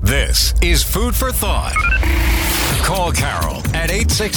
This is Food for Thought. Call Carol at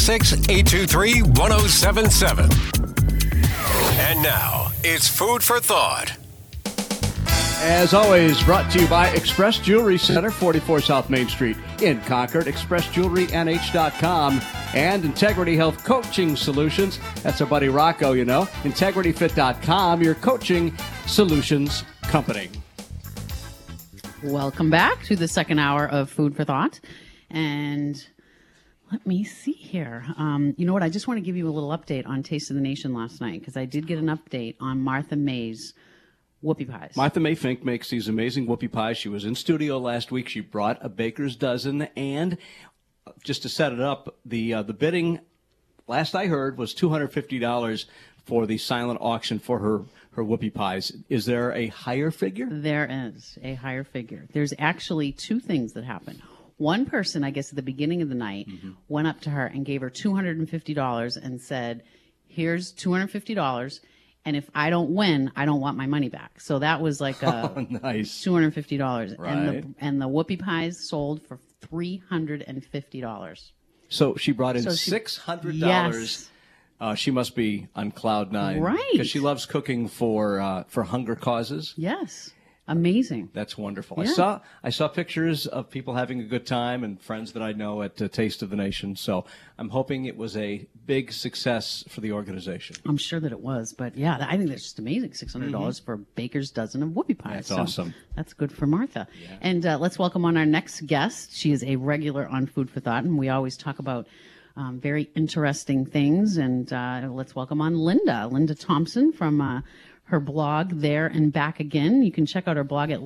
866-823-1077. And now, it's Food for Thought. As always, brought to you by Express Jewelry Center, 44 South Main Street in Concord, expressjewelrynh.com, and Integrity Health Coaching Solutions. That's our buddy Rocco, you know. IntegrityFit.com, your coaching solutions company. Welcome back to the second hour of Food for Thought. And let me see here. You know what? I just want to give you a little update on Taste of the Nation last night, because I did get an update on Martha May's whoopie pies. Martha May Fink makes these amazing whoopie pies. She was in studio last week. She brought a baker's dozen, and just to set it up, the bidding, last I heard, was $250 for the silent auction for her whoopie pies. Is there a higher figure? There is a higher figure. There's actually two things that happen. One person, I guess at the beginning of the night, went up to her and gave her $250 and said, here's $250. And if I don't win, I don't want my money back. So that was like nice. $250. Right. And the whoopie pies sold for $350. So she brought in $600. Yes. She must be on cloud nine. Right. Because she loves cooking for hunger causes. Yes. Amazing. That's wonderful. Yeah. I saw pictures of people having a good time and friends that I know at Taste of the Nation. So I'm hoping it was a big success for the organization. I'm sure that it was. But, yeah, I think that's just amazing. $600 for a baker's dozen of whoopie pies. That's awesome. That's good for Martha. Yeah. And let's welcome on our next guest. She is a regular on Food for Thought, and we always talk about very interesting things. And let's welcome on Linda Thompson from her blog, There and Back Again. You can check out her blog at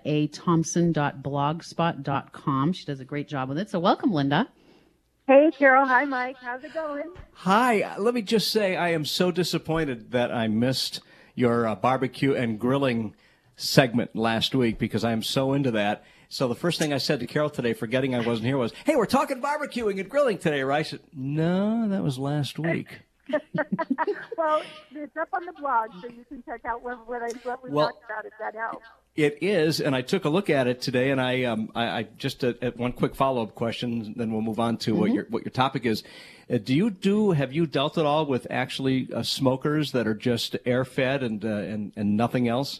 lindaathompson.blogspot.com. She does a great job with it. So welcome, Linda. Hey, Carol. Hi, Mike. How's it going? Hi. Let me just say I am so disappointed that I missed your barbecue and grilling segment last week, because I am so into that. So the first thing I said to Carol today, forgetting I wasn't here, was, hey, we're talking barbecuing and grilling today, right? I said, no, that was last week. Well, it's up on the blog, so you can check out what we talked about, if that helps. It is, and I took a look at it today, and I just at one quick follow-up question, then we'll move on to what your topic is. Have you dealt at all with actually smokers that are just air-fed and nothing else?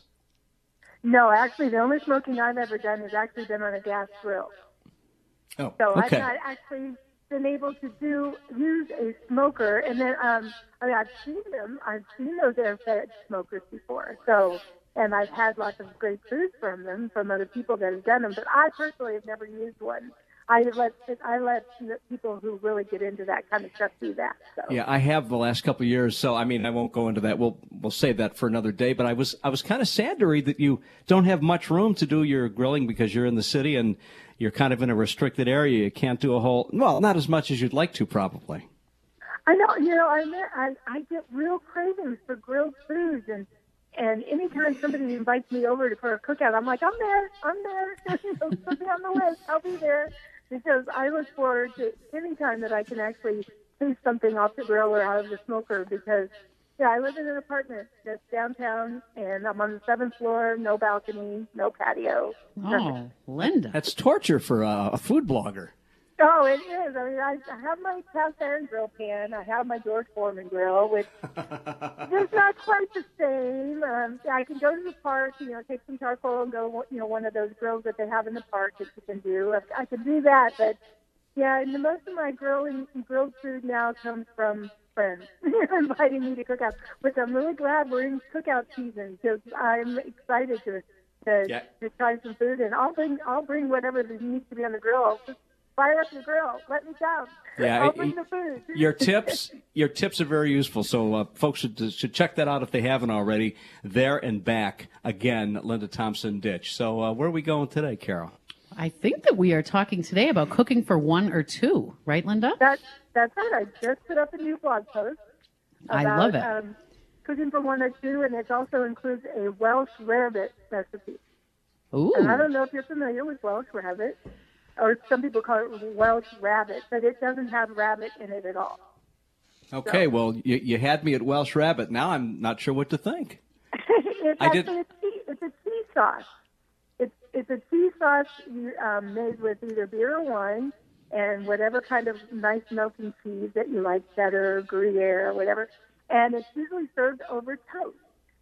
No, actually, the only smoking I've ever done has actually been on a gas grill. Oh, so okay. I've not actually been able to use a smoker, and then I've seen them. I've seen those air-fed smokers before. So, and I've had lots of great food from them, from other people that have done them. But I personally have never used one. I let people who really get into that kind of stuff do that. So. Yeah, I have the last couple of years. So I mean, I won't go into that. We'll save that for another day. But I was kind of sad to read that you don't have much room to do your grilling because you're in the city and you're kind of in a restricted area. You can't do not as much as you'd like to, probably. I know. You know, I get real cravings for grilled foods, and anytime somebody invites me over for a cookout, I'm like, I'm there. Put me on the list. I'll be there. Because I look forward to any time that I can actually taste something off the grill or out of the smoker, because, yeah, I live in an apartment that's downtown, and I'm on the 7th floor, no balcony, no patio. Oh, Linda. That's torture for a food blogger. Oh, it is. I mean, I have my cast iron grill pan. I have my George Foreman grill, which is not quite the same. I can go to the park, take some charcoal and go, one of those grills that they have in the park that you can do. I can do that, but yeah, and most of my grilled food now comes from friends inviting me to cook out, which I'm really glad we're in cookout season, because I'm excited to try some food, and I'll bring whatever needs to be on the grill. Just fire up the grill. Let me down. Yeah, I'll bring the food. Your tips are very useful. So folks should check that out if they haven't already. There and Back Again, Linda Thompson Ditch. So where are we going today, Carol? I think that we are talking today about cooking for one or two, right, Linda? That's right. I just put up a new blog post about, I love it. Cooking for one or two, and it also includes a Welsh rarebit recipe. Ooh. And I don't know if you're familiar with Welsh rarebit, or some people call it Welsh rabbit, but it doesn't have rabbit in it at all. Okay, well, you had me at Welsh rabbit. Now I'm not sure what to think. It's a tea sauce. It's a cheese sauce made with either beer or wine and whatever kind of nice melting cheese that you like, cheddar, Gruyere, whatever. And it's usually served over toast.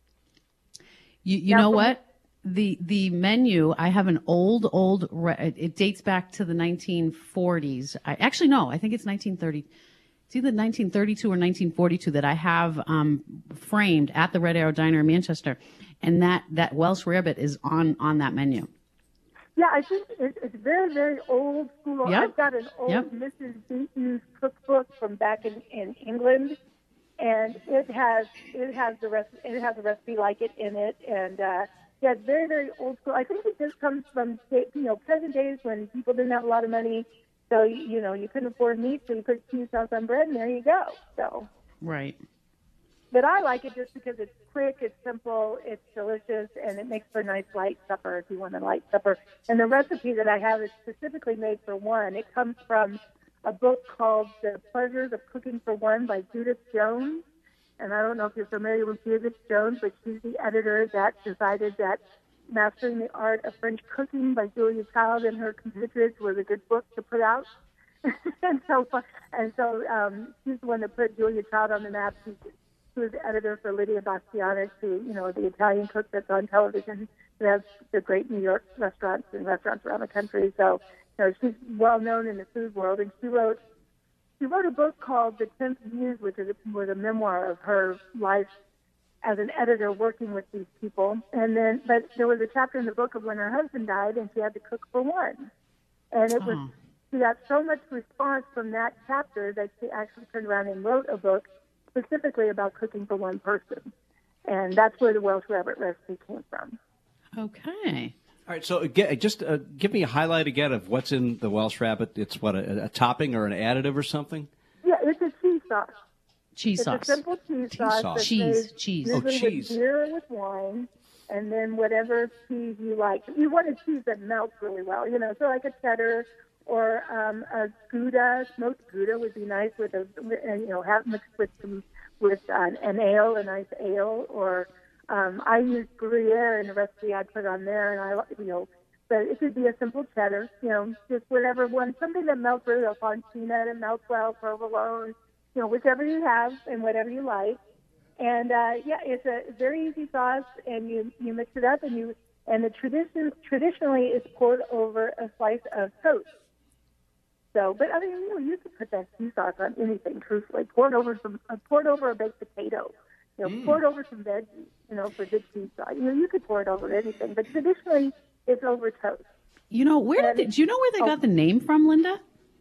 You know what? The menu, I have an old, it dates back to the 1940s. I think it's 1930. It's either 1932 or 1942 that I have framed at the Red Arrow Diner in Manchester. And that Welsh rarebit is on that menu. Yeah, I think it's very, very old school. Yep. I've got an old Mrs. Beaton's cookbook from back in England, and it has a recipe like it in it, and it's very, very old school. I think it just comes from present days when people didn't have a lot of money, so you couldn't afford meat, so you put cheese sauce on bread, and there you go. So right. But I like it just because it's quick, it's simple, it's delicious, and it makes for a nice light supper if you want a light supper. And the recipe that I have is specifically made for one. It comes from a book called The Pleasures of Cooking for One by Judith Jones. And I don't know if you're familiar with Judith Jones, but she's the editor that decided that Mastering the Art of French Cooking by Julia Child and her compatriots was a good book to put out. and so she's the one that put Julia Child on the map. She was the editor for Lydia Bastianich, the Italian cook that's on television, who has the great New York restaurants around the country. So, she's well known in the food world, and she wrote a book called The 10th Muse, which was a memoir of her life as an editor working with these people. But there was a chapter in the book of when her husband died, and she had to cook for one, and she got so much response from that chapter that she actually turned around and wrote a book specifically about cooking for one person. And that's where the Welsh rabbit recipe came from. Okay. All right, so just give me a highlight again of what's in the Welsh rabbit. It's what, a topping or an additive or something? Yeah, it's a cheese sauce. It's a simple cheese sauce. Cheese. Usually with beer or with wine, and then whatever cheese you like. You want a cheese that melts really well, so like a cheddar or a Gouda. Smoked Gouda would be nice with have mixed with an ale, a nice ale. Or I use Gruyere in the recipe I put on there, and but it could be a simple cheddar, just whatever one, something that melts really well, Fontina that melts well, provolone, whichever you have and whatever you like. And it's a very easy sauce, and you mix it up, and the traditionally is poured over a slice of toast. So, but I mean, you could put that cheese sauce on anything. Truthfully, pour it over a baked potato. Pour it over some veggies. For good cheese sauce. You could pour it over anything, but traditionally it's over toast. Do you know where they got the name from, Linda?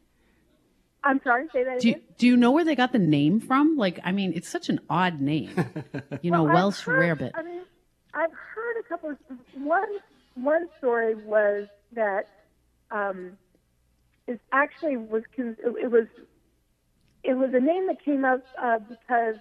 I'm sorry, say that again. Do you know where they got the name from? It's such an odd name. Welsh rarebit. I mean, I've heard a couple of. One story was that. It was a name that came up because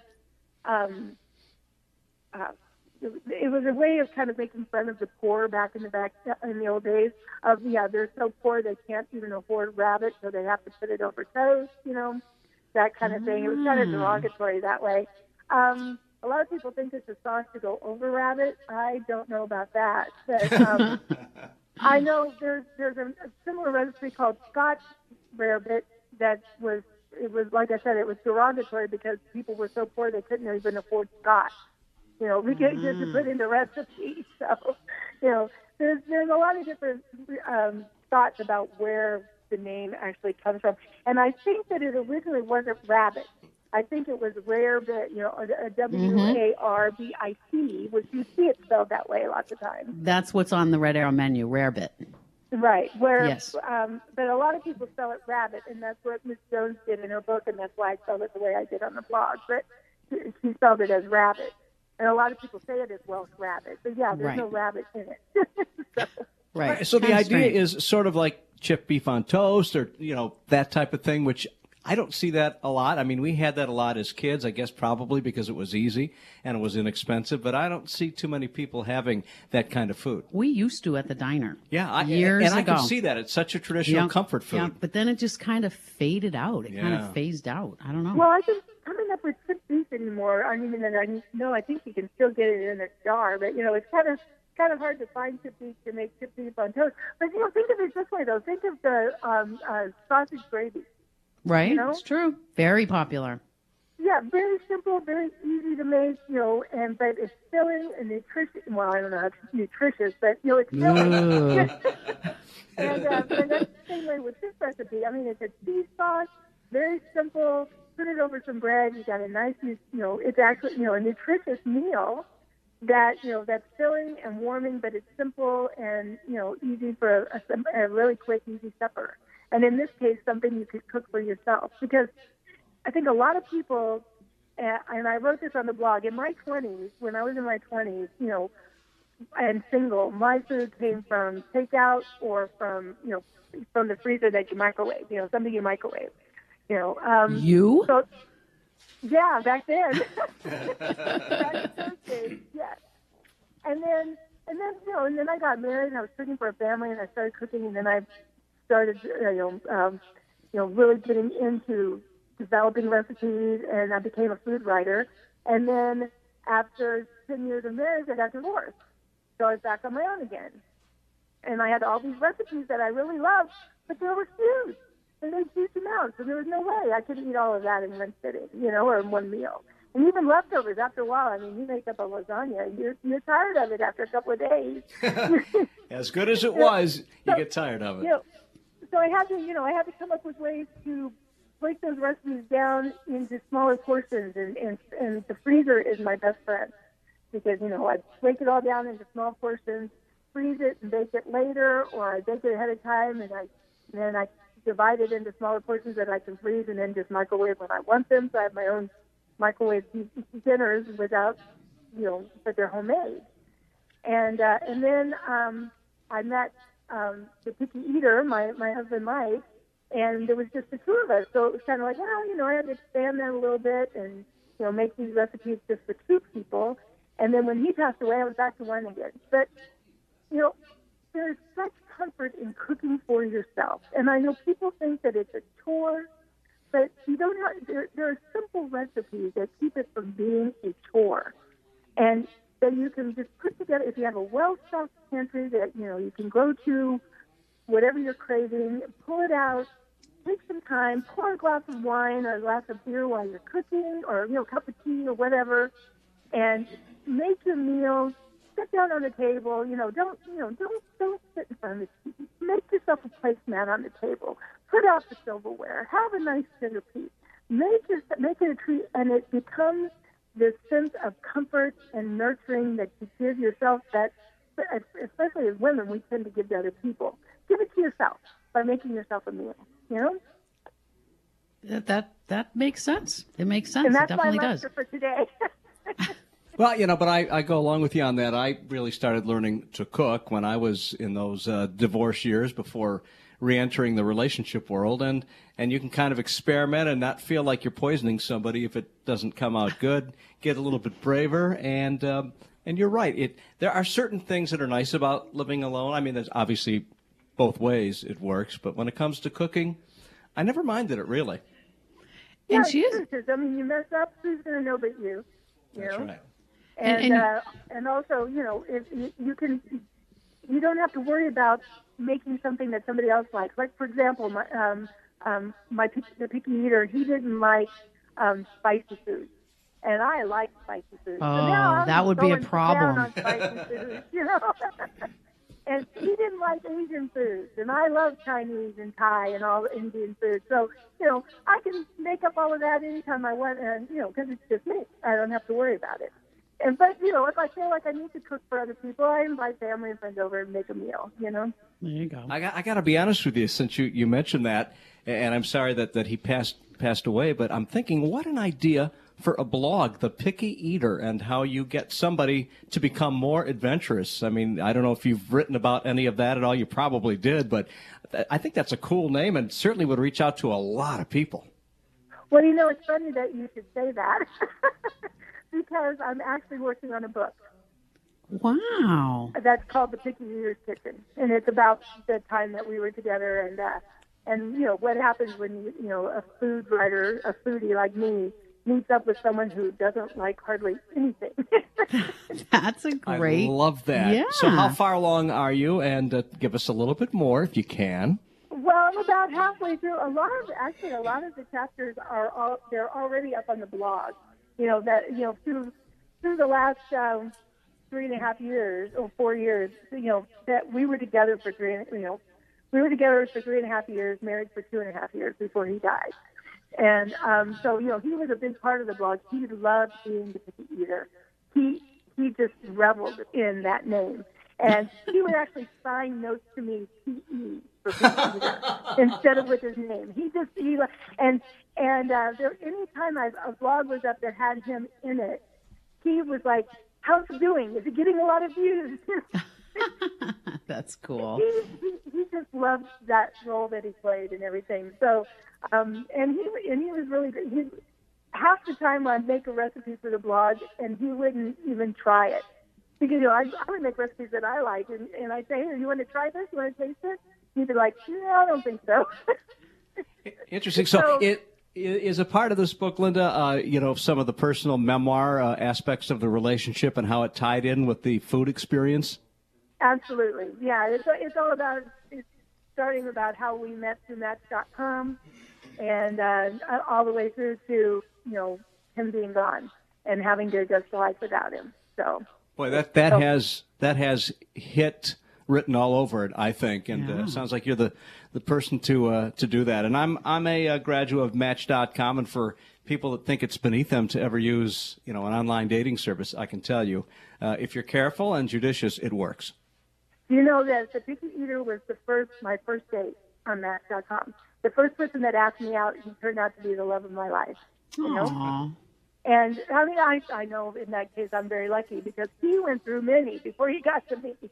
it was a way of kind of making fun of the poor back in the old days. They're so poor they can't even afford rabbit, so they have to put it over toast. That kind of thing. It was kind of derogatory that way. A lot of people think it's a sauce to go over rabbit. I don't know about that, but. I know there's a similar recipe called Scotch rarebit that was like I said, it was derogatory because people were so poor they couldn't even afford Scotch. We get to put in the recipe. So, there's a lot of different thoughts about where the name actually comes from. And I think that it originally wasn't rabbit. I think it was rarebit, a W-A-R-B-I-T, which you see it spelled that way lots of times. That's what's on the Red Arrow menu, rarebit. Right. Yes. But a lot of people spell it rabbit, and that's what Ms. Jones did in her book, and that's why I spelled it the way I did on the blog. But she spelled it as rabbit. And a lot of people say it as Welsh rabbit. But, there's no rabbit in it. Right. So the idea is sort of like chipped beef on toast or, that type of thing, which I don't see that a lot. I mean, we had that a lot as kids, I guess probably because it was easy and it was inexpensive, but I don't see too many people having that kind of food. We used to at the diner. Yeah, years ago. I can see that. It's such a traditional comfort food. Yeah, but then it just kind of faded out. It kind of phased out. I don't know. Well, I think coming up with chipped beef anymore, I think you can still get it in a jar, but, it's kind kind of hard to find chipped beef to make chipped beef on toast. But, think of it this way, though. Think of the sausage gravy. Right? It's true. Very popular. Yeah, very simple, very easy to make, but it's filling and nutritious. Well, I don't know how nutritious, but, it's filling. And that's the same way with this recipe. I mean, it's a cheese sauce, very simple. Put it over some bread. You got a nice, it's actually, a nutritious meal that, that's filling and warming, but it's simple and, easy for a really quick, easy supper. And in this case, something you could cook for yourself. Because I think a lot of people, and I wrote this on the blog, in my 20s, when I was in my 20s, and single, my food came from takeout or from the freezer that you microwave, something you microwave. You? So, yeah, back then. Back in those days, yes. And then I got married and I was cooking for a family and I started cooking and then I started, really getting into developing recipes and I became a food writer. And then after 10 years of marriage, I got divorced. So I was back on my own again. And I had all these recipes that I really loved, but they were huge. And they huge amounts. And there was no way I could eat all of that in one sitting, or in one meal. And even leftovers, after a while, I mean, you make up a lasagna, you're tired of it after a couple of days. As good as it was, you get tired of it. So I had to come up with ways to break those recipes down into smaller portions, and the freezer is my best friend because, I break it all down into small portions, freeze it and bake it later, or I bake it ahead of time, and then I divide it into smaller portions that I can freeze and then just microwave when I want them. So I have my own microwave dinners without, but they're homemade. And then I met the picky eater, my husband Mike, and there was just the two of us. So it was kind of like, I had to expand that a little bit and, make these recipes just for two people. And then when he passed away, I was back to one again. But, there's such comfort in cooking for yourself. And I know people think that it's a chore, but you don't have, there are simple recipes that keep it from being a chore. And that you can just put together, if you have a well-stocked pantry that, you can go to whatever you're craving, pull it out, take some time, pour a glass of wine or a glass of beer while you're cooking or, a cup of tea or whatever, and make your meals. Sit down on the table. Don't sit in front of the TV. Make yourself a placemat on the table. Put out the silverware. Have a nice centerpiece. Make it a treat, and it becomes this sense of comfort and nurturing that you give yourself. That, especially as women, we tend to give to other people. Give it to yourself by making yourself a meal. That makes sense. It makes sense. And that's it definitely my does. lecture for today. Well, but I go along with you on that. I really started learning to cook when I was in those divorce years before re-entering the relationship world. And you can kind of experiment and not feel like you're poisoning somebody if it doesn't come out good. Get a little bit braver. And you're right. There are certain things that are nice about living alone. I mean, there's obviously both ways it works. But when it comes to cooking, I never minded it, really. And she is. I mean, you mess up, who's going to know but you? That's right. And also, if you don't have to worry about making something that somebody else likes. Like, for example, the picky eater, he didn't like spicy food, and I like spicy food. Oh, that would be a problem. On spicy food, And he didn't like Asian foods, and I love Chinese and Thai and all the Indian food. So, I can make up all of that anytime I want, and because it's just me, I don't have to worry about it. But if I feel like I need to cook for other people, I invite family and friends over and make a meal. There you go. I got to be honest with you, since you mentioned that, and I'm sorry that he passed away, but I'm thinking, what an idea for a blog, The Picky Eater, and how you get somebody to become more adventurous. I mean, I don't know if you've written about any of that at all. You probably did, but I think that's a cool name and certainly would reach out to a lot of people. Well, it's funny that you should say that because I'm actually working on a book. Wow. That's called The Picky Eater's Kitchen, and it's about the time that we were together and what happens when a food writer, a foodie like me, meets up with someone who doesn't like hardly anything. That's a great. I love that. Yeah. So how far along are you? And give us a little bit more if you can. Well, I'm about halfway through. A lot of the chapters they're already up on the blog. Through the last 3.5 years or 4 years, that we were together for 3.5 years, married for 2.5 years before he died. And so he was a big part of the blog. He loved being the picky eater. He just reveled in that name. And he would actually sign notes to me, P.E. for picky eater, instead of with his name. Any time a blog was up that had him in it, he was like, "How's it doing? Is it getting a lot of views?" That's cool. He just loved that role that he played and everything. So, and he was really good. Half the time I'd make a recipe for the blog, and he wouldn't even try it. Because, I would make recipes that I like, and I'd say, "Here, you want to try this? You want to taste it?" He'd be like, "No, I don't think so." Interesting. So it is a part of this book, Linda, some of the personal memoir aspects of the relationship and how it tied in with the food experience? Absolutely. Yeah, it's all about, it's starting about how we met through Match.com and all the way through to, him being gone and having to adjust to life without him. So, boy, that has hit written all over it, I think, and sounds like you're the person to do that. And I'm a graduate of Match.com, and for people that think it's beneath them to ever use an online dating service, I can tell you, if you're careful and judicious, it works. You know that the picky eater was my first date on Match.com. The first person that asked me out, he turned out to be the love of my life. Aww. And I mean, I know in that case I'm very lucky because he went through many before he got to me.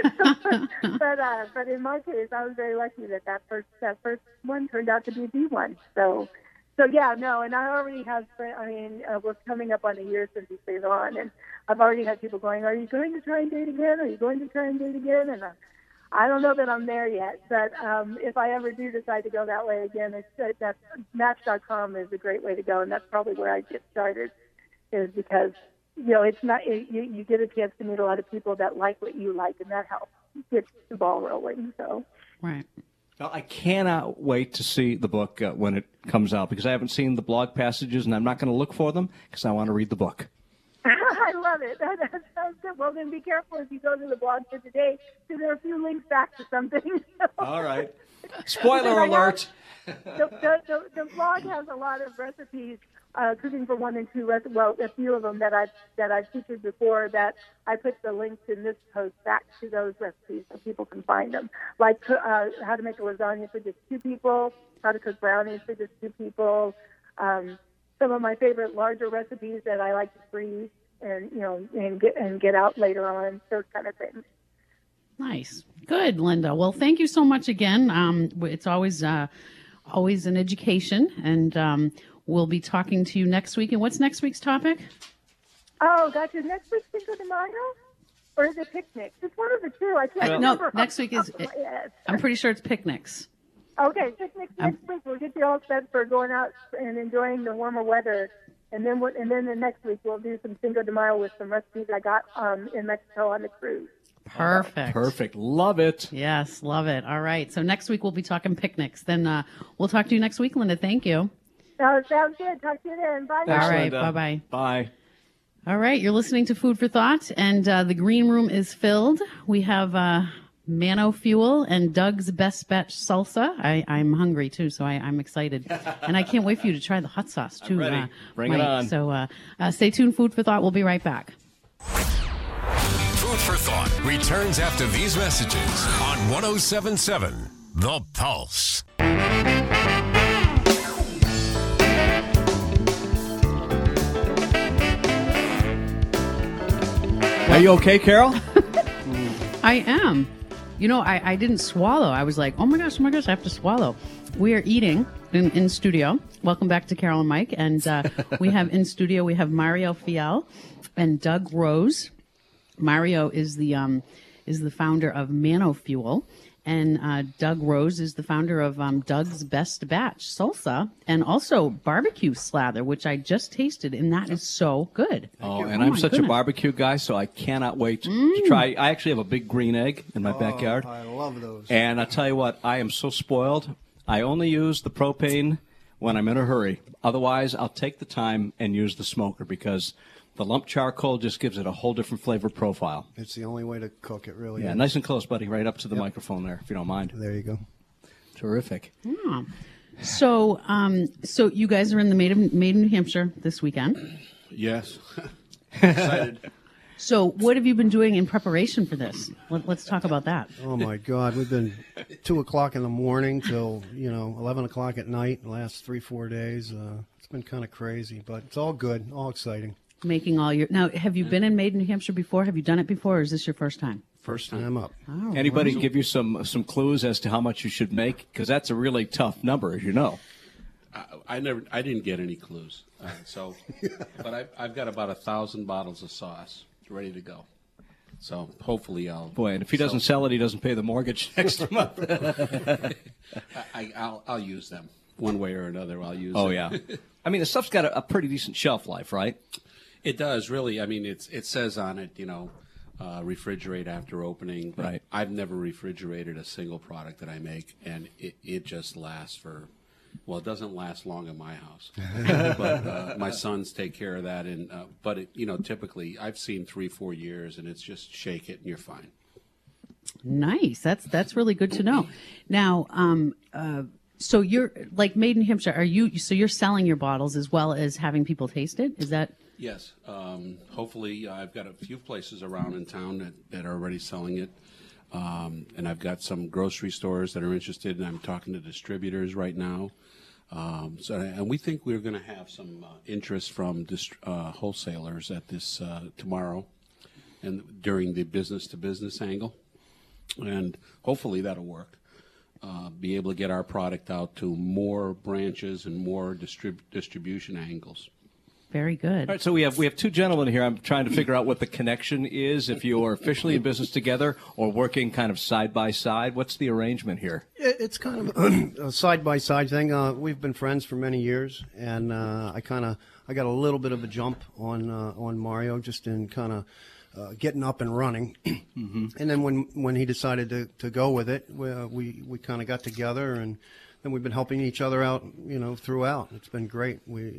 But in my case, I was very lucky that first one turned out to be the one. So yeah, no. And I already have. We're coming up on a year since he stayed on, and I've already had people going, "Are you going to try and date again? Are you going to try and date again?" And I don't know that I'm there yet, but if I ever do decide to go that way again, that Match.com is a great way to go, and that's probably where I get started, is because it's not you get a chance to meet a lot of people that like what you like, and that helps get the ball rolling. So right. Well, I cannot wait to see the book when it comes out because I haven't seen the blog passages, and I'm not going to look for them because I want to read the book. I love it. That sounds good. Well, then be careful if you go to the blog for today, because there are a few links back to something. All right. Spoiler alert. The blog has a lot of recipes, cooking for 1 and 2 recipes. Well, a few of them that I've featured before. That I put the links in this post back to those recipes so people can find them. Like how to make a lasagna for just 2 people, how to cook brownies for just 2 people. Some of my favorite larger recipes that I like to freeze and get out later on, those kind of things. Nice. Good, Linda. Well, thank you so much again. It's always an education, and we'll be talking to you next week. And what's next week's topic? Oh, gotcha. Next week's Cinco de Mayo? Or is it picnics? It's one of the two. I can't remember. No, next week is, I'm pretty sure it's picnics. Okay, picnics next week. We'll get you all set for going out and enjoying the warmer weather. And then the next week we'll do some Cinco de Mayo with some recipes I got in Mexico on the cruise. Perfect. Love it. Yes, love it. All right. So next week we'll be talking picnics. Then we'll talk to you next week, Linda. Thank you. Oh, sounds good. Talk to you then. Bye. Thanks, all right. Linda. Bye-bye. Bye. All right. You're listening to Food for Thought, and the green room is filled. We have Mano Fuel and Doug's Best Batch Salsa. I'm hungry, too, so I'm excited. And I can't wait for you to try the hot sauce, too. I'm ready. Bring Mike. it on. So stay tuned, Food for Thought. We'll be right back. Food for Thought returns after these messages on 107.7 The Pulse. Are you okay, Carol? I am. I didn't swallow. I was like, oh my gosh, I have to swallow. We are eating in studio. Welcome back to Carol and Mike. And we have in studio, we have Mario Fiel and Doug Rose. Mario is the founder of Mano Fuel, And Doug Rose is the founder of Doug's Best Batch Salsa and also barbecue slather, which I just tasted, and that is so good. And I'm such a barbecue guy, so I cannot wait to try. I actually have a big green egg in my backyard. I love those. And I tell you what, I am so spoiled. I only use the propane when I'm in a hurry. Otherwise, I'll take the time and use the smoker because the lump charcoal just gives it a whole different flavor profile. It's the only way to cook it, really. Yeah, is. nice and close, buddy, right up to the microphone there, if you don't mind. There you go. Terrific. Yeah. So you guys are in the Made in New Hampshire this weekend. Yes. Excited. So what have you been doing in preparation for this? Let's talk about that. Oh, my God. We've been 2 o'clock in the morning till, 11 o'clock at night the last 3-4 days. It's been kind of crazy, but it's all good, all exciting. Making all your now. Have you been in Made in New Hampshire before? Have you done it before, or is this your first time? First time. I'm up. Oh, Anybody give you some clues as to how much you should make? Because that's a really tough number, as you know. I didn't get any clues. But I've got about 1,000 bottles of sauce ready to go. So hopefully I'll. Boy, and if he doesn't sell it, he doesn't pay the mortgage next month. I'll use them one way or another. I'll use. Oh them. yeah. I mean, the stuff's got a pretty decent shelf life, right? It does, really. I mean, it says on it, refrigerate after opening. But Right. I've never refrigerated a single product that I make, and it just lasts for. Well, it doesn't last long in my house, but my sons take care of that. And typically I've seen 3-4 years, and it's just shake it and you're fine. Nice. That's really good to know. Now, so you're like Made in New Hampshire. You're selling your bottles as well as having people taste it? Is that? Yes. Hopefully, I've got a few places around in town that are already selling it. And I've got some grocery stores that are interested, and I'm talking to distributors right now. And we think we're going to have some interest from wholesalers at this tomorrow and during the business-to-business angle. And hopefully that'll work. Be able to get our product out to more branches and more distribution angles. Very good. All right, so we have two gentlemen here. I'm trying to figure out what the connection is, if you are officially in business together or working kind of side by side. What's the arrangement here? It's kind of a side-by-side thing. We've been friends for many years, and I got a little bit of a jump on Mario just in kind of getting up and running. Mm-hmm. And then when he decided to go with it, we kind of got together, and then we've been helping each other out, throughout. It's been great. We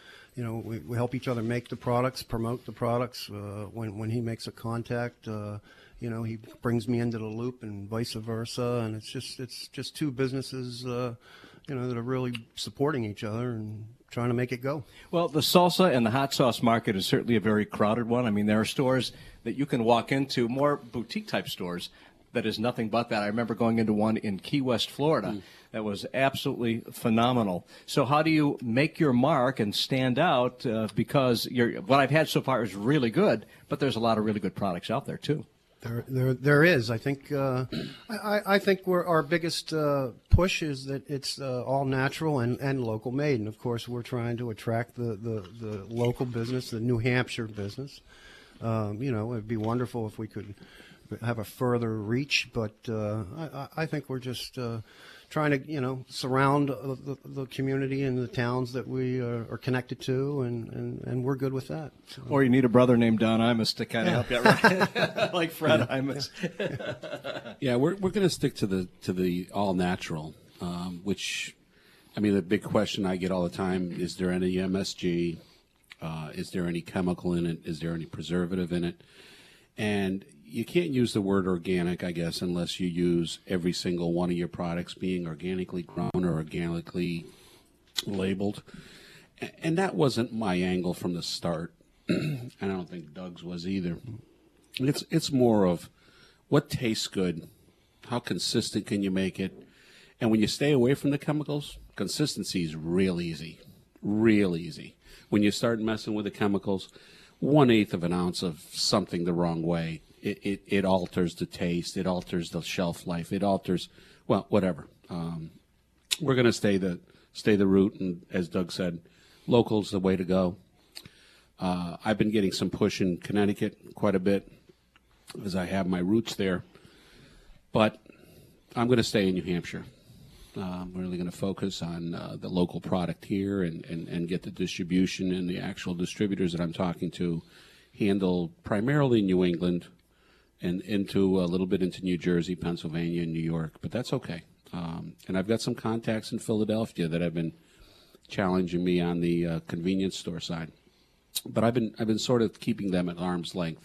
help each other make the products, promote the products. When he makes a contact, he brings me into the loop, and vice versa. And it's just two businesses, that are really supporting each other and trying to make it go. Well, the salsa and the hot sauce market is certainly a very crowded one. I mean, there are stores that you can walk into, more boutique type stores, that is nothing but that. I remember going into one in Key West, Florida, that was absolutely phenomenal. So how do you make your mark and stand out? Because what I've had so far is really good, but there's a lot of really good products out there too. There is. I think I think our biggest push is that it's all natural and local made, and of course we're trying to attract the local business, the New Hampshire business. It'd be wonderful if we could have a further reach, but I think we're just trying to surround the community and the towns that we are connected to, and we're good with that. So. Or you need a brother named Don Imus to kind of help you out, right? Like Fred Imus. Yeah, we're going to stick to the all natural, which, I mean, the big question I get all the time: is there any MSG? Is there any chemical in it? Is there any preservative in it? And you can't use the word organic, I guess, unless you use every single one of your products being organically grown or organically labeled. And that wasn't my angle from the start. And I don't think Doug's was either. It's more of what tastes good, how consistent can you make it, and when you stay away from the chemicals, consistency is real easy, real easy. When you start messing with the chemicals, 1/8 of an ounce of something the wrong way, it alters the taste, it alters the shelf life, it alters, well, whatever. We're going to stay the root, and as Doug said, local's the way to go. I've been getting some push in Connecticut quite a bit, as I have my roots there. But I'm going to stay in New Hampshire. I'm really going to focus on the local product here and get the distribution and the actual distributors that I'm talking to handle primarily New England and into a little bit into New Jersey, Pennsylvania, and New York. But that's okay. And I've got some contacts in Philadelphia that have been challenging me on the convenience store side. But I've been sort of keeping them at arm's length.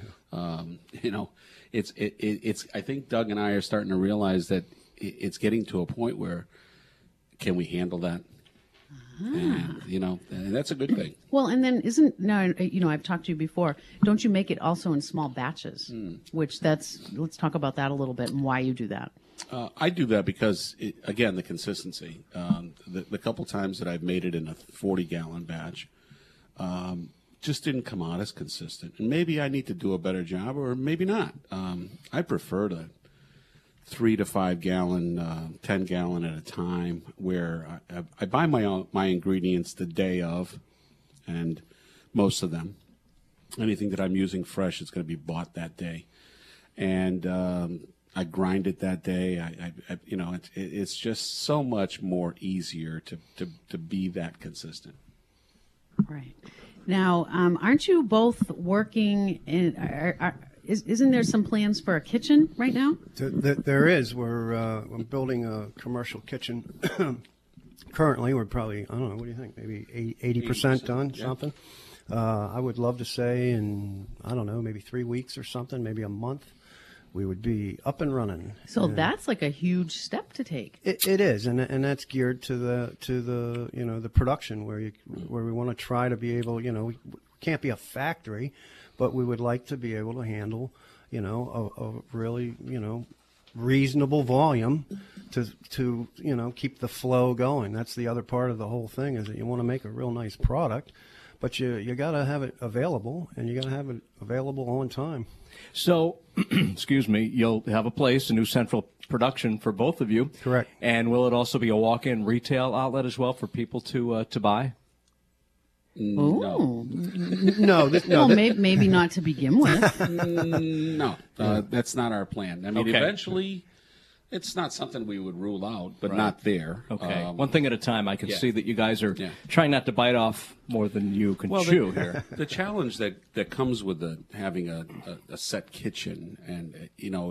It's I think Doug and I are starting to realize that it's getting to a point where can we handle that? And, and that's a good thing. Well, and then I've talked to you before. Don't you make it also in small batches? Let's talk about that a little bit and why you do that. I do that because, again, the consistency. The couple times that I've made it in a 40-gallon batch just didn't come out as consistent. And maybe I need to do a better job or maybe not. I prefer to 3 to 5 gallon, 10 gallon at a time, where I buy my ingredients the day of, and most of them, anything that I'm using fresh is going to be bought that day, and I grind it that day. It's just so much more easier to be that consistent. Right. Now, aren't you both working in? Isn't there some plans for a kitchen right now? There is. We're building a commercial kitchen. Currently, we're probably, I don't know, what do you think, maybe 80% done, yeah. Something. I would love to say in, I don't know, maybe 3 weeks or something, maybe a month, we would be up and running. So that's like a huge step to take. It is, and that's geared to the the production where we want to try to be able, we can't be a factory, but we would like to be able to handle, a really, reasonable volume to keep the flow going. That's the other part of the whole thing, is that you want to make a real nice product, but you got to have it available, and you got to have it available on time. So, excuse me, you'll have a place, a new central production for both of you. Correct. And will it also be a walk-in retail outlet as well for people to buy? No. No. Maybe not to begin with. No, that's not our plan. I mean, eventually, it's not something we would rule out, but not there. Okay. One thing at a time. I can see that you guys are trying not to bite off more than you can chew here. The challenge that comes with having a set kitchen, and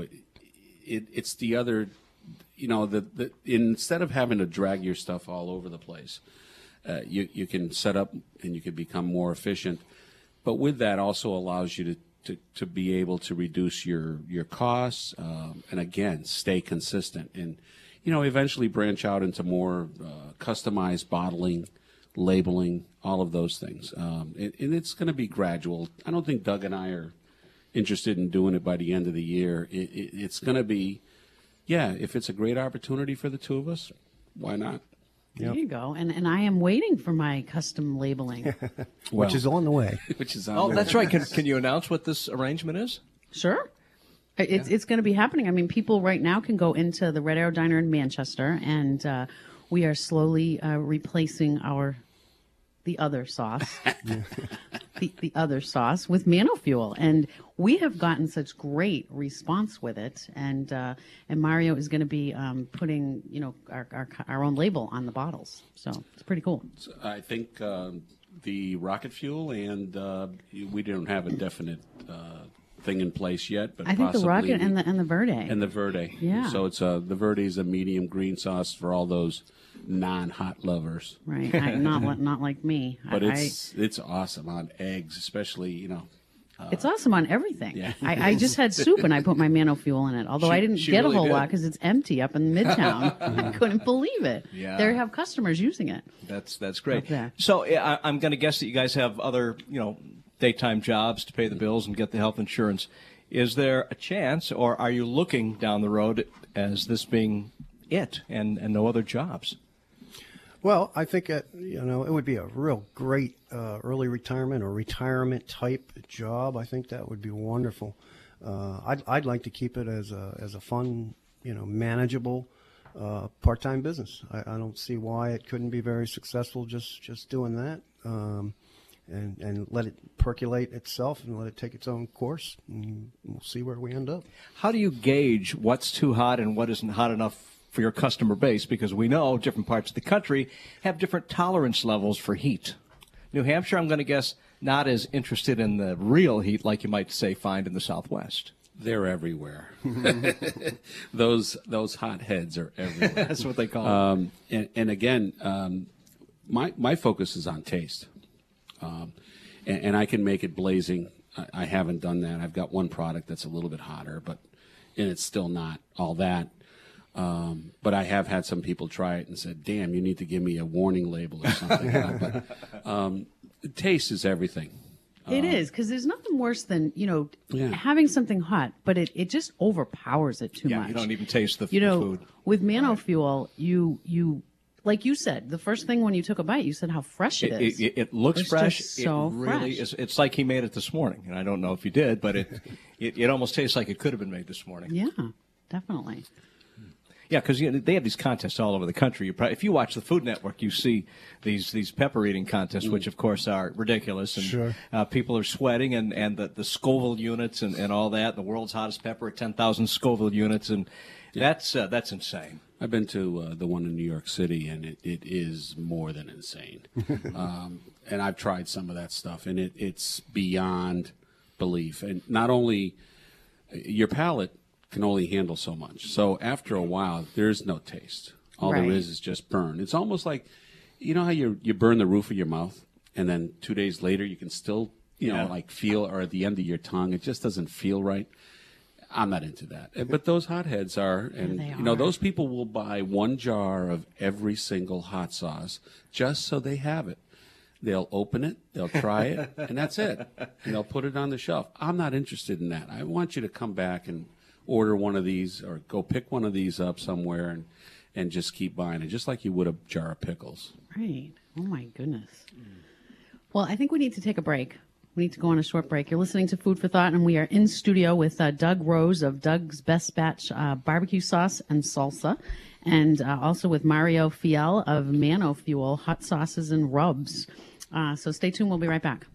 it's the other, instead of having to drag your stuff all over the place. You can set up and you can become more efficient, but with that also allows you to be able to reduce your costs and again stay consistent and eventually branch out into more customized bottling, labeling, all of those things. And it's going to be gradual. I don't think Doug and I are interested in doing it by the end of the year. It's going to be, if it's a great opportunity for the two of us, why not? There you go. And I am waiting for my custom labeling. Which is on the way. That's right. Can you announce what this arrangement is? Sure. It's going to be happening. I mean, people right now can go into the Red Arrow Diner in Manchester, and we are slowly replacing the other sauce, the other sauce with Manofuel, and we have gotten such great response with it. And Mario is going to be putting our own label on the bottles, so it's pretty cool. So I think the rocket fuel, and we don't have a definite thing in place yet, but I think the rocket and the Verde. And the Verde. Yeah. So it's the Verde is a medium green sauce for all those non-hot lovers. Right. Not like me. But it's awesome on eggs, especially, it's awesome on everything. Yeah. I just had soup and I put my Manofuel in it, although I didn't get really a whole did. lot because it's empty up in Midtown. I couldn't believe it. Yeah. They have customers using it. That's great. Okay. So I'm going to guess that you guys have other, daytime jobs to pay the bills and get the health insurance. Is there a chance, or are you looking down the road as this being it and no other jobs? Well, I think it would be a real great early retirement or retirement type job. I think that would be wonderful. I'd like to keep it as a fun, manageable part-time business. I don't see why it couldn't be very successful just doing that. and let it percolate itself and let it take its own course, and we'll see where we end up. How do you gauge what's too hot and what isn't hot enough for your customer base? Because we know different parts of the country have different tolerance levels for heat. New Hampshire, I'm going to guess, not as interested in the real heat like you might say find in the Southwest. They're everywhere. Those hot heads are everywhere. That's what they call it. And again, my focus is on taste. And I can make it blazing. I haven't done that. I've got one product that's a little bit hotter, and it's still not all that. But I have had some people try it and said, damn, you need to give me a warning label or something. But taste is everything. It is, because there's nothing worse than, Yeah. having something hot, but it just overpowers it too much. You don't even taste the You know, food. with Mano Fuel, you like you said, the first thing when you took a bite, you said how fresh it is. It looks It's fresh. just so it really fresh. is. It's like he made it this morning, and I don't know if he did, but it almost tastes like it could have been made this morning. Yeah, definitely. Yeah, because they have these contests all over the country. If you watch the Food Network, you see these pepper eating contests, which of course are ridiculous, and Sure. People are sweating, and the Scoville units and all that. The world's hottest pepper at 10,000 Scoville units, and that's insane. I've been to the one in New York City, and it is more than insane. And I've tried some of that stuff, and it's beyond belief. And not only your palate can only handle so much. So after a while, there's no taste. All Right. there is just burn. It's almost like, you know how you burn the roof of your mouth, and then 2 days later you can still, like feel, or at the end of your tongue, it just doesn't feel right. I'm not into that. But those hotheads are, and they those people will buy one jar of every single hot sauce just so they have it. They'll open it, they'll try it, and that's it. And they'll put it on the shelf. I'm not interested in that. I want you to come back and order one of these, or go pick one of these up somewhere and just keep buying it, just like you would a jar of pickles. Right. Oh, my goodness. Well, I think we need to take a break. We need to go on a short break. You're listening to Food for Thought, and we are in studio with Doug Rose of Doug's Best Batch Barbecue Sauce and Salsa, and also with Mario Fiel of Mano Fuel Hot Sauces and Rubs. So stay tuned. We'll be right back.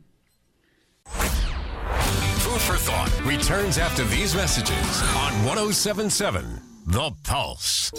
Food for Thought returns after these messages on 107.7 The Pulse.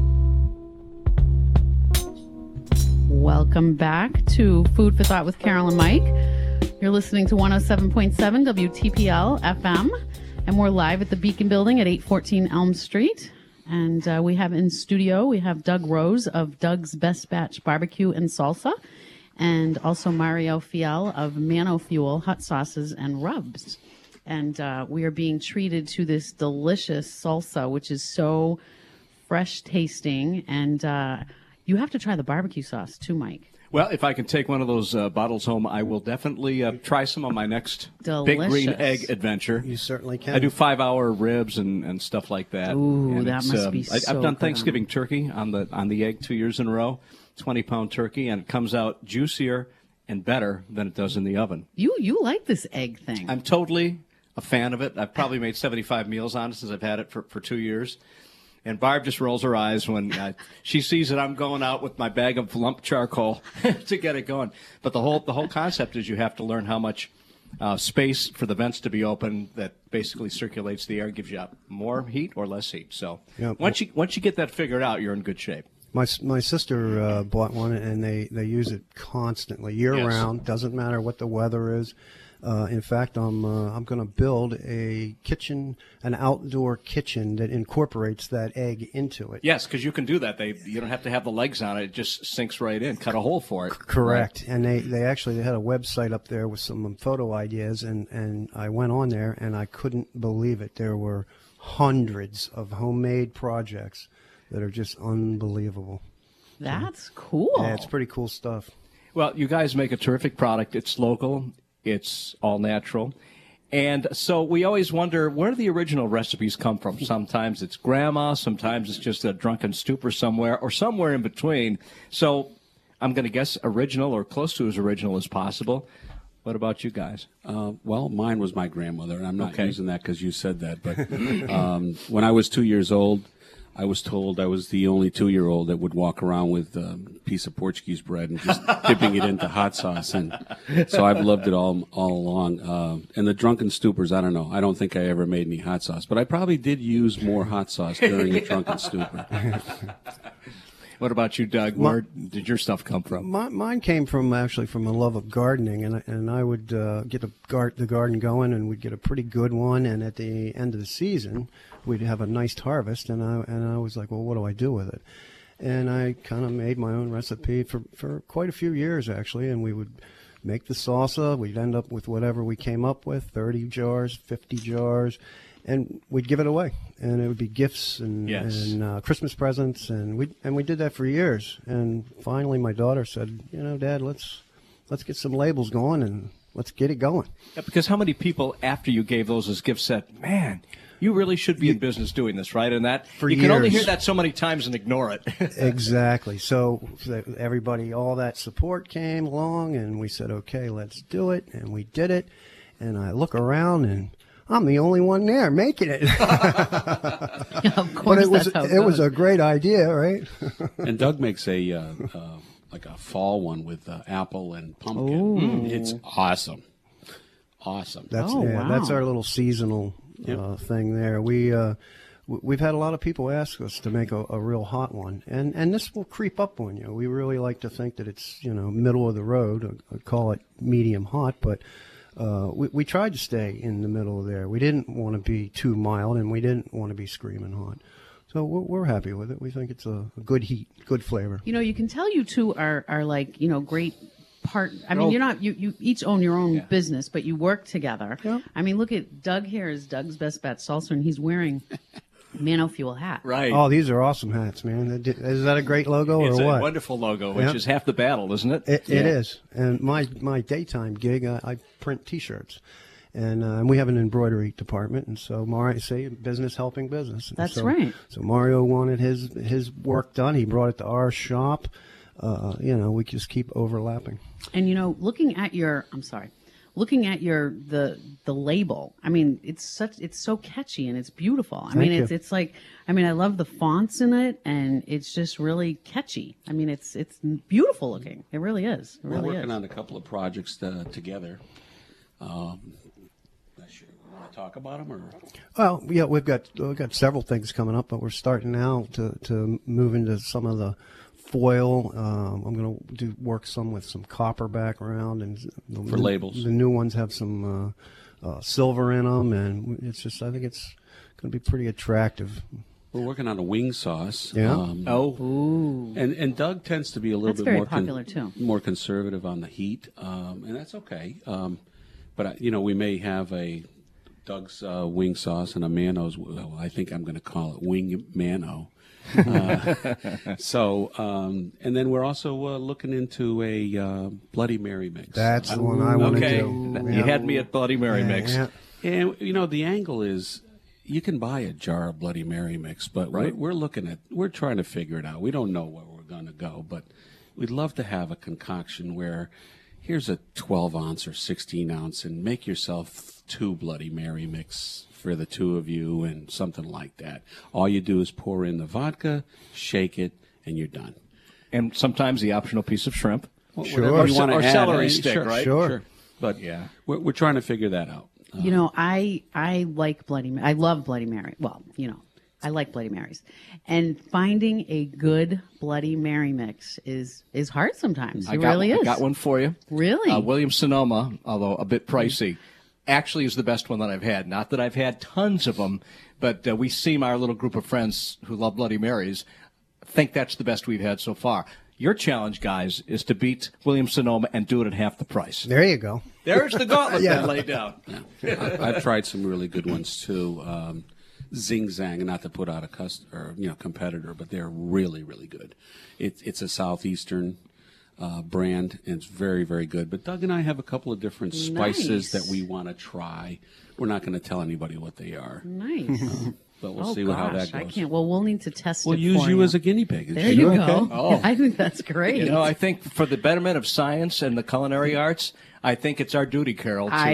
Welcome back to Food for Thought with Carol and Mike. You're listening to 107.7 WTPL FM, and we're live at the Beacon Building at 814 Elm Street. And we have in studio, we have Doug Rose of Doug's Best Batch Barbecue and Salsa, and also Mario Fiel of Mano Fuel Hot Sauces and Rubs. And we are being treated to this delicious salsa, which is so fresh tasting. And you have to try the barbecue sauce too, Mike. Well, if I can take one of those bottles home, I will definitely try some on my next Big Green Delicious. Egg adventure. You certainly can. I do 5-hour ribs and stuff like that. Ooh, And that it's, must be I've so done good. Thanksgiving turkey on the egg 2 years in a row, 20-pound turkey, and it comes out juicier and better than it does in the oven. You like this egg thing. I'm totally a fan of it. I've probably made 75 meals on it since I've had it for 2 years. And Barb just rolls her eyes when she sees that I'm going out with my bag of lump charcoal to get it going. But the whole concept is you have to learn how much space for the vents to be open that basically circulates the air, gives you more heat or less heat. So Yeah. once you get that figured out, you're in good shape. My sister bought one, and they use it constantly, year Yes. round. Doesn't matter what the weather is. In fact, I'm going to build an outdoor kitchen that incorporates that egg into it. Yes, because you can do that. You don't have to have the legs on it. It just sinks right in. Cut a hole for it. Correct. And they had a website up there with some photo ideas, and I went on there, and I couldn't believe it. There were hundreds of homemade projects that are just unbelievable. That's cool. Yeah, it's pretty cool stuff. Well, you guys make a terrific product. It's local. It's all natural. And so we always wonder, where do the original recipes come from? Sometimes it's grandma, sometimes it's just a drunken stupor somewhere, or somewhere in between. So I'm going to guess original or close to as original as possible. What about you guys? Well, mine was my grandmother, and I'm not using that because you said that. But when I was 2 years old, I was told I was the only 2-year-old that would walk around with a piece of Portuguese bread and just dipping it into hot sauce. And so I've loved it all along. And the Drunken Stupors, I don't know. I don't think I ever made any hot sauce, but I probably did use more hot sauce during a Drunken Stupor. What about you, Doug? Where did your stuff come from? Mine came from a love of gardening, and I would get the garden going, and we'd get a pretty good one. And at the end of the season, we'd have a nice harvest, and I was like, well, what do I do with it? And I kind of made my own recipe for quite a few years, actually, and we would make the salsa. We'd end up with whatever we came up with, 30 jars, 50 jars, and we'd give it away. And it would be gifts and Christmas presents, and we did that for years. And finally, my daughter said, Dad, let's get some labels going and let's get it going. Yeah, because how many people after you gave those as gifts said, man, you really should be in business doing this, right? And that for you years. can only hear that so many times and ignore it. Exactly. So everybody, all that support came along, and we said, okay, let's do it. And we did it. And I look around, and I'm the only one there making it. Yeah, of course, but it was a great idea, right? And Doug makes a like a fall one with apple and pumpkin. It's awesome. That's wow. That's our little seasonal thing there. We've had a lot of people ask us to make a real hot one, and this will creep up on you. We really like to think that it's middle of the road. I call it medium hot, but we tried to stay in the middle of there. We didn't want to be too mild, and we didn't want to be screaming hot. So we're happy with it. We think it's a good heat, good flavor. You can tell you two are like, great part. I mean, you're not, you each own your own business, but you work together. Yeah. I mean, look at Doug here is Doug's Best Bet Salsa, and he's wearing Mano Fuel hat. Right. Oh, these are awesome hats, man. Is that a great logo It's or what? a wonderful logo, which is half the battle, isn't it? It is. And my daytime gig, I print T-shirts. And we have an embroidery department, and so Mario, say business helping business. And That's right. So Mario wanted his work done. He brought it to our shop. We just keep overlapping. And looking at your the label, I mean, it's so catchy and it's beautiful. Thank you. It's like, I love the fonts in it, and it's just really catchy. I mean, it's beautiful looking. It really is. It We're really working is. on a couple of projects together. Not sure. You want to talk about them, or? Well, yeah, we've got several things coming up, but we're starting now to move into some of the foil. I'm going to do work some with some copper background, and For labels. The new ones have some silver in them, and I think it's going to be pretty attractive. We're working on a wing sauce. Yeah. And Doug tends to be a little That's bit very more popular, too. more conservative on the heat, and that's okay. But we may have a Doug's wing sauce and a Mano's. Well, I think I'm going to call it Wing Mano. And then we're also looking into a Bloody Mary mix. That's the one I want to Okay. do. You had me at Bloody Mary mix. Yeah. And the angle is, you can buy a jar of Bloody Mary mix, but we're trying to figure it out. We don't know where we're going to go, but we'd love to have a concoction where here's a 12-ounce or 16-ounce, and make yourself 2 Bloody Mary mix for the two of you, and something like that. All you do is pour in the vodka, shake it, and you're done. And sometimes the optional piece of shrimp. Sure. Whatever you want to Or add. celery stick, Sure, right? Sure. But we're trying to figure that out. I like I love Bloody Mary. Well, I like Bloody Marys, and finding a good Bloody Mary mix is hard sometimes. It really is. I got one for you. Really? Williams Sonoma, although a bit pricey, actually is the best one that I've had. Not that I've had tons of them, but we seem, our little group of friends who love Bloody Marys, think that's the best we've had so far. Your challenge, guys, is to beat Williams Sonoma and do it at half the price. There you go. There's the gauntlet that laid down. I've tried some really good ones too. Zing Zang, not to put out a competitor, but they're really, really good. It's a southeastern brand, and it's very, very good. But Doug and I have a couple of different spices that we want to try. We're not going to tell anybody what they are. Nice. But we'll see how that goes. I can't. Well, we'll need to test We'll it use for you as a guinea pig. There you go. Okay? Oh. I think that's great. I think for the betterment of science and the culinary arts, I think it's our duty, Carol, to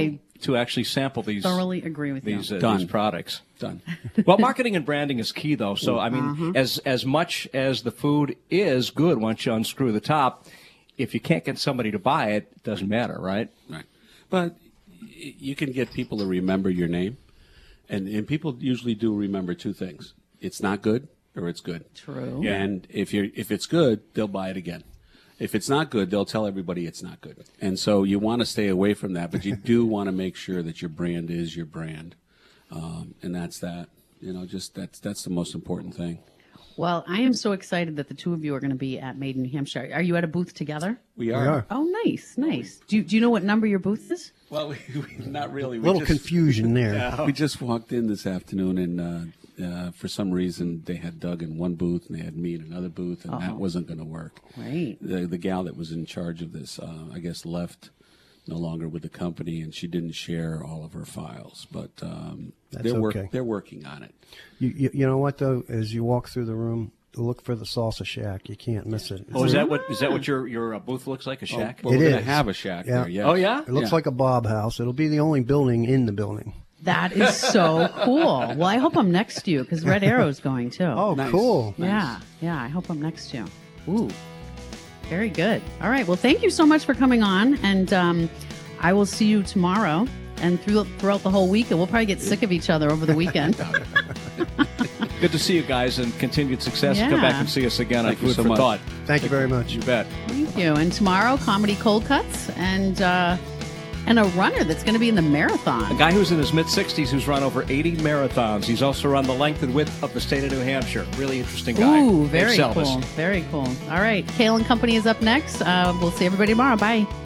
to actually sample these. Thoroughly agree with you. These products. Done. Well, marketing and branding is key, though. So, I mean, as much as the food is good once you unscrew the top, if you can't get somebody to buy it, it doesn't matter, right? Right. But you can get people to remember your name, and people usually do remember two things: it's not good or it's good. True. Yeah. And if it's good, they'll buy it again. If it's not good, they'll tell everybody it's not good. And so you want to stay away from that, but you do want to make sure that your brand is your brand, and that's that. Just that's the most important thing. Well, I am so excited that the two of you are going to be at Made in New Hampshire. Are you at a booth together? We are. Oh, nice. Do you know what number your booth is? Well, we not really. A little confusion there. We just walked in this afternoon, and for some reason they had Doug in one booth and they had me in another booth, and that wasn't going to work. Right. The gal that was in charge of this, I guess, left no longer with the company, and she didn't share all of her files. But they're working on it. You know what though? As you walk through the room, look for the Salsa Shack. You can't miss it. Oh, is that what your booth looks like? A shack? Well, we're going to is. have a shack Yeah. there. Yes. Oh, yeah? It looks like a Bob house. It'll be the only building in the building. That is so cool. Well, I hope I'm next to you because Red Arrow's going too. Oh, Nice. cool. Yeah. I hope I'm next to you. Ooh, very good. All right. Well, thank you so much for coming on, and I will see you tomorrow and throughout the whole week, and we'll probably get sick of each other over the weekend. Good to see you guys, and continued success. Yeah. Come back and see us again on Thank you Food so for much. Thought. Thank you very much. You bet. Thank you. And tomorrow, comedy cold cuts and a runner that's going to be in the marathon. A guy who's in his mid-60s who's run over 80 marathons. He's also run the length and width of the state of New Hampshire. Really interesting guy. Ooh, very Dave Selvas. cool. Very cool. All right. Kale and Company is up next. We'll see everybody tomorrow. Bye.